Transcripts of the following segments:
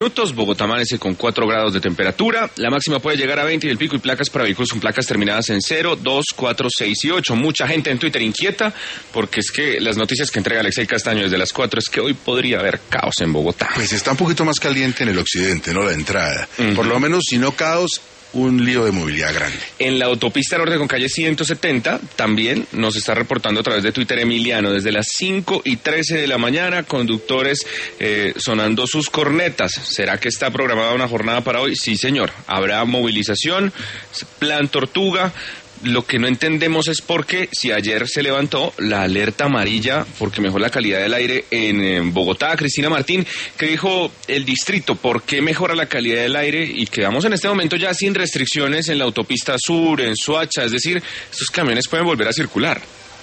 Bogotá amanece con 4 grados de temperatura, la máxima puede llegar a 20 y el pico y placas para vehículos con placas terminadas en 0, 2, 4, 6 y 8. Mucha gente en Twitter inquieta porque es que las noticias que entrega Alexei Castaño desde las 4 es que hoy podría haber caos en Bogotá. Pues está un poquito más caliente en el occidente, ¿no? La entrada. Por lo menos, si no caos, un lío de movilidad grande. En la autopista norte con calle 170 también nos está reportando a través de Twitter Emiliano, desde las 5:13 de la mañana, conductores sonando sus cornetas. ¿Será que está programada una jornada para hoy? Sí, señor. Habrá movilización, plan Tortuga. Lo que no entendemos es por qué, si ayer se levantó la alerta amarilla porque mejoró la calidad del aire en Bogotá. Cristina Martín, ¿qué dijo el distrito? ¿Por qué mejora la calidad del aire? Y quedamos en este momento ya sin restricciones en la autopista sur, en Soacha, es decir, estos camiones pueden volver a circular.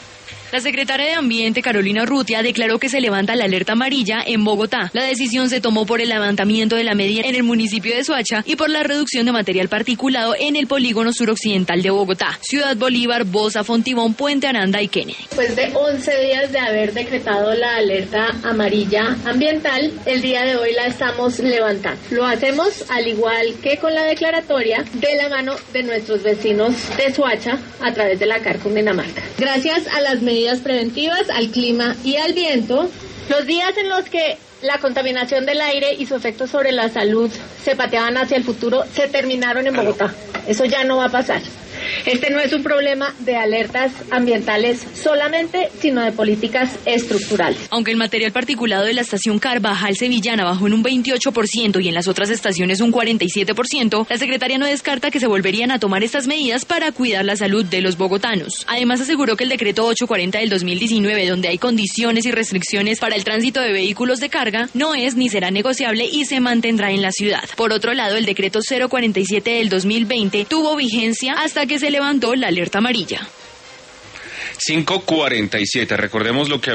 La secretaria de Ambiente, Carolina Urrutia, declaró que se levanta la alerta amarilla en Bogotá. La decisión se tomó por el levantamiento de la medida en el municipio de Soacha y por la reducción de material particulado en el polígono suroccidental de Bogotá, Ciudad Bolívar, Bosa, Fontibón, Puente Aranda y Kennedy. Después de 11 días de haber decretado la alerta amarilla ambiental, el día de hoy la estamos levantando. Lo hacemos al igual que con la declaratoria de la mano de nuestros vecinos de Soacha a través de la CAR Cundinamarca. Gracias a las medidas preventivas, al clima y al viento, los días en los que la contaminación del aire y su efecto sobre la salud se pateaban hacia el futuro se terminaron en Bogotá. Eso ya no va a pasar. Este no es un problema de alertas ambientales solamente, sino de políticas estructurales. Aunque el material particulado de la estación Carvajal Sevillana bajó en un 28% y en las otras estaciones un 47%, la secretaria no descarta que se volverían a tomar estas medidas para cuidar la salud de los bogotanos. Además, aseguró que el decreto 840 del 2019, donde hay condiciones y restricciones para el tránsito de vehículos de carga, no es ni será negociable y se mantendrá en la ciudad. Por otro lado, el decreto 047 del 2020 tuvo vigencia hasta que se levantó la alerta amarilla. 5:47, recordemos lo que